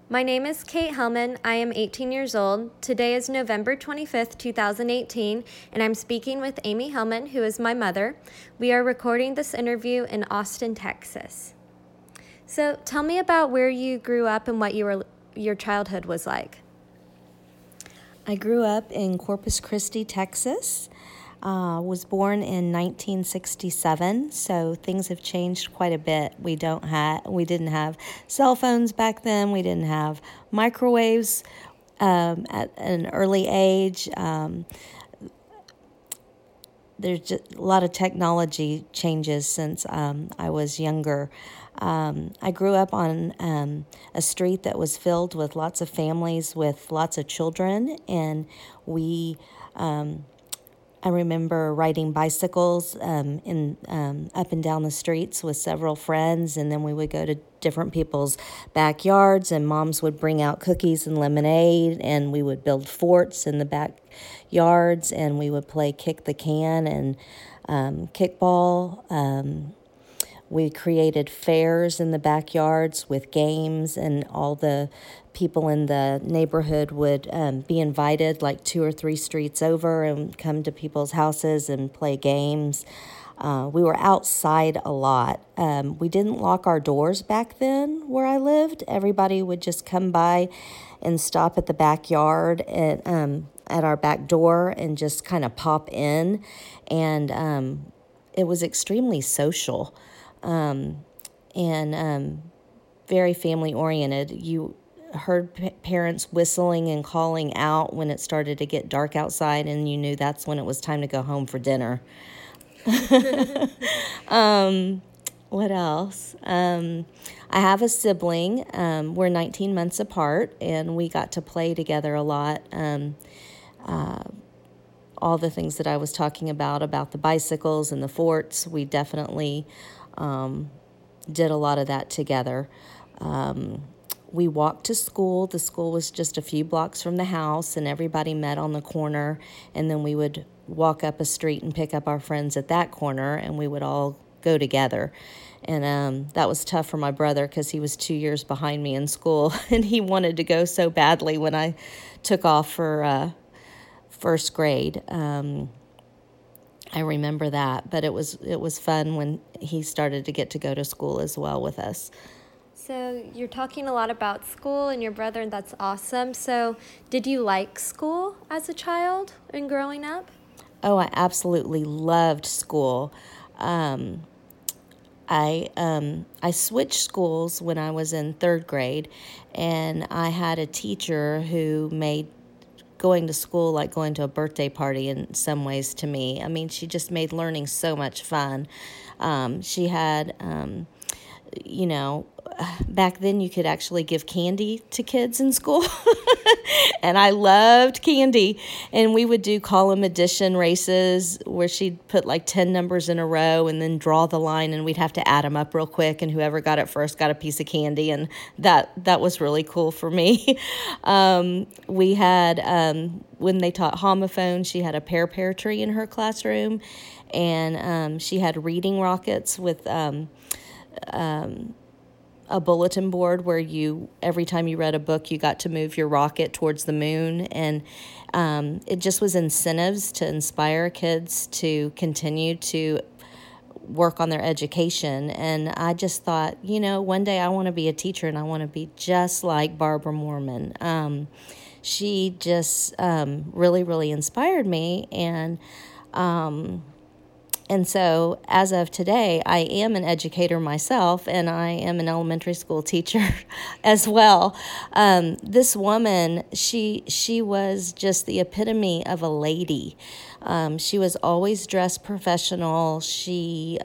My name is Kate Hellman. I am 18 years old. Today is November 25th, 2018, and I'm speaking with Amy Hellman, who is my mother. We are recording this interview in Austin, Texas. So tell me about where you grew up and what your childhood was like. I grew up in Corpus Christi, Texas. Was born in 1967, so things have changed quite a bit. We didn't have cell phones back then. We didn't have microwaves at an early age. There's just a lot of technology changes since I was younger. I grew up on a street that was filled with lots of families with lots of children, and I remember riding bicycles up and down the streets with several friends, and then we would go to different people's backyards, and moms would bring out cookies and lemonade, and we would build forts in the backyards, and we would play kick the can and kickball. We created fairs in the backyards with games, and all the people in the neighborhood would be invited like 2 or 3 streets over and come to people's houses and play games. We were outside a lot. We didn't lock our doors back then where I lived. Everybody would just come by and stop at the backyard at our back door and just kind of pop in. And it was extremely social. And very family-oriented. You heard parents whistling and calling out when it started to get dark outside, and you knew that's when it was time to go home for dinner. What else? I have a sibling. We're 19 months apart, and we got to play together a lot. All the things that I was talking about the bicycles and the forts, we definitely did a lot of that together. We walked to school. The school was just a few blocks from the house, and everybody met on the corner, and then we would walk up a street and pick up our friends at that corner, and we would all go together. And that was tough for my brother because he was 2 years behind me in school, and he wanted to go so badly when I took off for first grade. I remember that, but it was fun when he started to go to school as well with us. So you're talking a lot about school and your brother, and that's awesome. So did you like school as a child and growing up? Oh, I absolutely loved school. I switched schools when I was in 3rd grade, and I had a teacher who made going to school like going to a birthday party in some ways to me. I mean, she just made learning so much fun. She had, back then you could actually give candy to kids in school. And I loved candy. And we would do column addition races where she'd put like 10 numbers in a row and then draw the line, and we'd have to add them up real quick, and whoever got it first got a piece of candy. And that was really cool for me. We had, when they taught homophone, she had a pear tree in her classroom, and she had reading rockets with a bulletin board where every time you read a book, you got to move your rocket towards the moon. And it just was incentives to inspire kids to continue to work on their education. And I just thought, one day I want to be a teacher, and I want to be just like Barbara Moorman. She just really, really inspired me. And so as of today, I am an educator myself, and I am an elementary school teacher as well. This woman, she was just the epitome of a lady. She was always dressed professional. She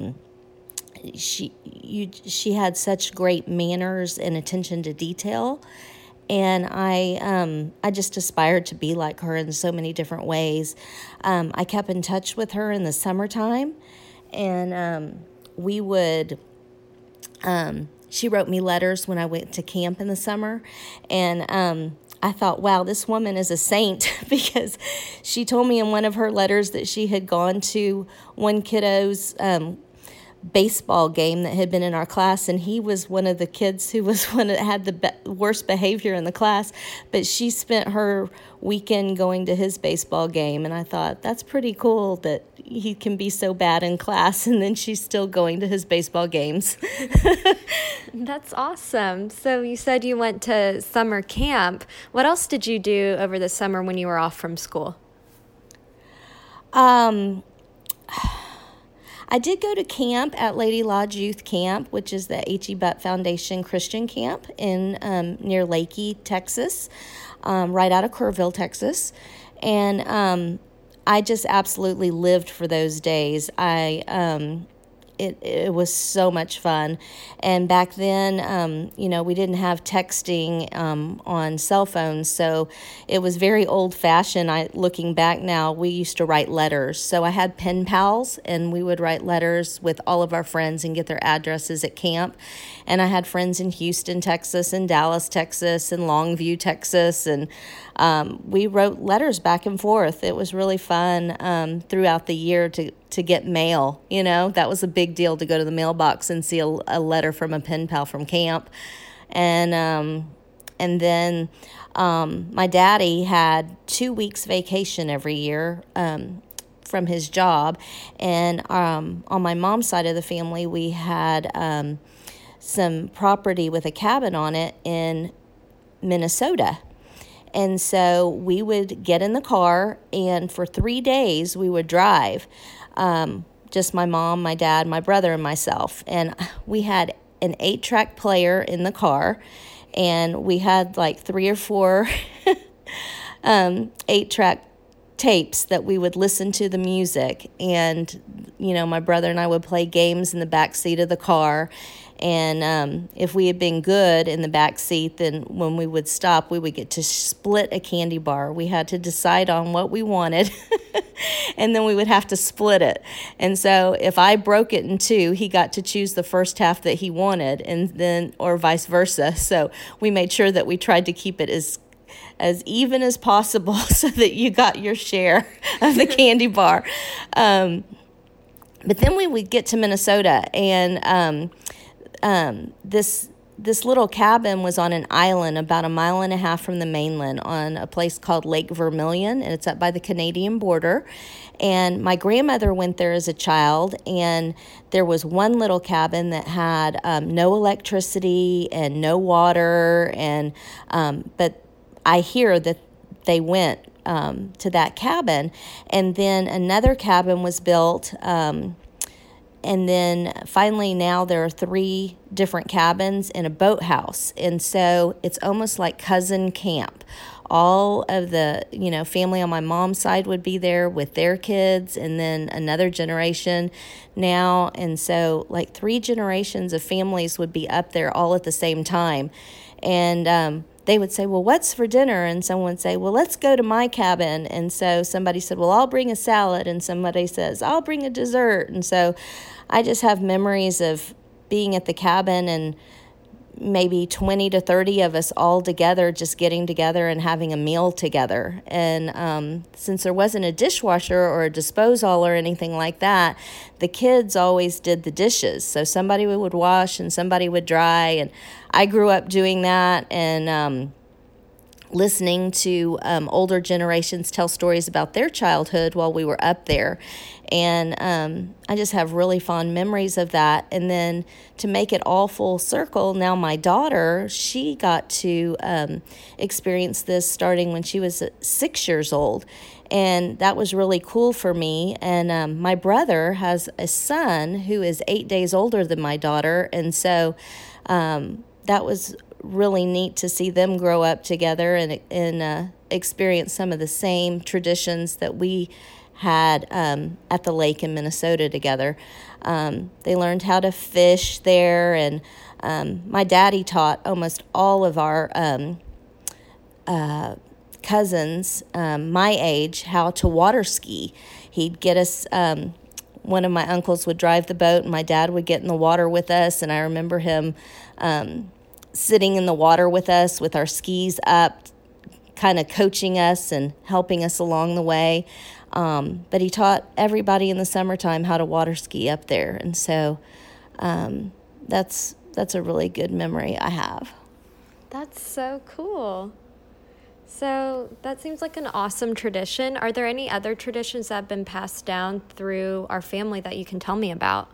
had such great manners and attention to detail. And I just aspired to be like her in so many different ways. I kept in touch with her in the summertime, and we would. She wrote me letters when I went to camp in the summer, and I thought, wow, this woman is a saint, because she told me in one of her letters that she had gone to one kiddo's baseball game that had been in our class, and he was one of the kids who was one that had the worst behavior in the class, but she spent her weekend going to his baseball game, and I thought, that's pretty cool that he can be so bad in class, and then she's still going to his baseball games. That's awesome. So you said you went to summer camp. What else did you do over the summer when you were off from school? I did go to camp at Lady Lodge Youth Camp, which is the H.E. Butt Foundation Christian Camp in near Leakey, Texas, right out of Kerrville, Texas. And I just absolutely lived for those days. It was so much fun. And back then, we didn't have texting on cell phones, so it was very old-fashioned. Looking back now, we used to write letters. So I had pen pals, and we would write letters with all of our friends and get their addresses at camp. And I had friends in Houston, Texas, and Dallas, Texas, and Longview, Texas, and we wrote letters back and forth. It was really fun throughout the year to get mail. That was a big deal, to go to the mailbox and see a letter from a pen pal from camp. And then my daddy had 2 weeks vacation every year from his job. And on my mom's side of the family, we had some property with a cabin on it in Minnesota. And so we would get in the car, and for 3 days we would drive, just my mom, my dad, my brother, and myself. And we had an 8-track player in the car, and we had like 3 or 4 8-track tapes that we would listen to the music. And, my brother and I would play games in the back seat of the car. And if we had been good in the back seat, then when we would stop, we would get to split a candy bar. We had to decide on what we wanted, and then we would have to split it. And so if I broke it in 2, he got to choose the first half that he wanted, and then, or vice versa. So we made sure that we tried to keep it as even as possible so that you got your share of the candy bar. But then we would get to Minnesota, and this little cabin was on an island about 1.5 miles from the mainland on a place called Lake Vermilion, and it's up by the Canadian border. And my grandmother went there as a child, and there was one little cabin that had no electricity and no water, and but I hear that they went to that cabin, and then another cabin was built. And then finally now there are 3 different cabins in a boathouse. And so it's almost like cousin camp. All of the, family on my mom's side would be there with their kids, and then another generation now. And so like 3 generations of families would be up there all at the same time. And they would say, well, what's for dinner? And someone would say, well, let's go to my cabin. And so somebody said, well, I'll bring a salad. And somebody says, I'll bring a dessert. And so I just have memories of being at the cabin and maybe 20 to 30 of us all together, just getting together and having a meal together. And since there wasn't a dishwasher or a disposal or anything like that, the kids always did the dishes. So somebody would wash and somebody would dry. And I grew up doing that, and listening to older generations tell stories about their childhood while we were up there. And I just have really fond memories of that. And then to make it all full circle, now my daughter, she got to experience this starting when she was 6 years old. And that was really cool for me. And my brother has a son who is 8 days older than my daughter. And so that was really neat to see them grow up together and experience some of the same traditions that we had at the lake in Minnesota together. They learned how to fish there, and my daddy taught almost all of our cousins my age how to water ski. He'd get us, one of my uncles would drive the boat, and my dad would get in the water with us, and I remember him sitting in the water with us with our skis up, kind of coaching us and helping us along the way. But he taught everybody in the summertime how to water ski up there. And so that's a really good memory I have. That's so cool. So that seems like an awesome tradition. Are there any other traditions that have been passed down through our family that you can tell me about?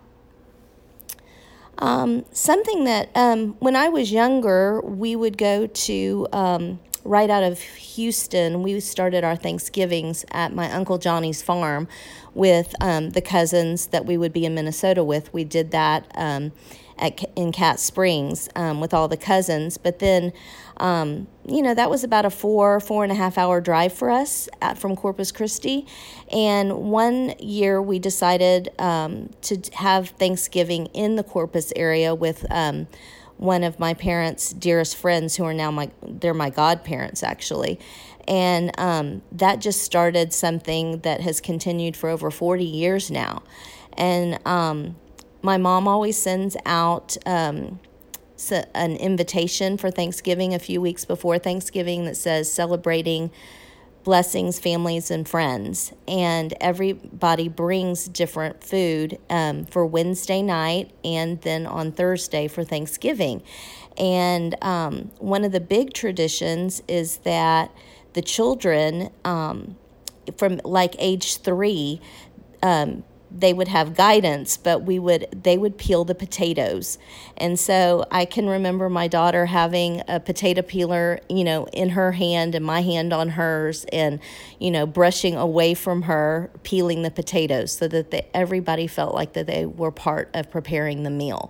Something that when I was younger, we would go to right out of Houston. We started our Thanksgivings at my Uncle Johnny's farm with the cousins that we would be in Minnesota with. We did that in Cat Springs with all the cousins. But then, that was about a 4.5 hour drive for us from Corpus Christi. And one year we decided to have Thanksgiving in the Corpus area with one of my parents' dearest friends, who are now they're my godparents, actually. And that just started something that has continued for over 40 years now. And my mom always sends out an invitation for Thanksgiving a few weeks before Thanksgiving that says celebrating blessings, families, and friends. And everybody brings different food for Wednesday night and then on Thursday for Thanksgiving. And one of the big traditions is that the children from like age 3, they would have guidance, but they would peel the potatoes. And so I can remember my daughter having a potato peeler, in her hand and my hand on hers, and, brushing away from her, peeling the potatoes so that everybody felt like that they were part of preparing the meal.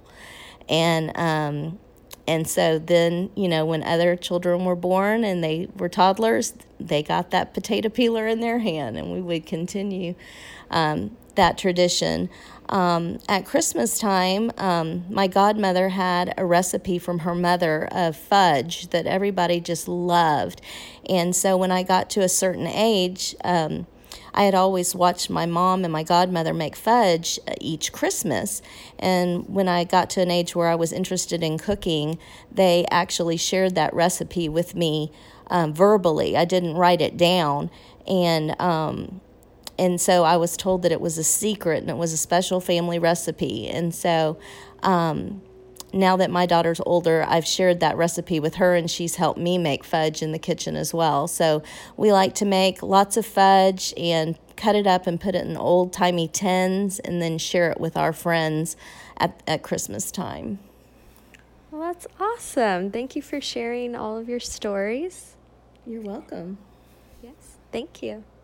And so then, when other children were born and they were toddlers, they got that potato peeler in their hand, and we would continue that tradition. At Christmas time, my godmother had a recipe from her mother of fudge that everybody just loved. And so when I got to a certain age, I had always watched my mom and my godmother make fudge each Christmas. And when I got to an age where I was interested in cooking, they actually shared that recipe with me verbally. I didn't write it down. And so I was told that it was a secret and it was a special family recipe. And so now that my daughter's older, I've shared that recipe with her, and she's helped me make fudge in the kitchen as well. So we like to make lots of fudge and cut it up and put it in old-timey tins and then share it with our friends at Christmas time. Well, that's awesome. Thank you for sharing all of your stories. You're welcome. Yes, thank you.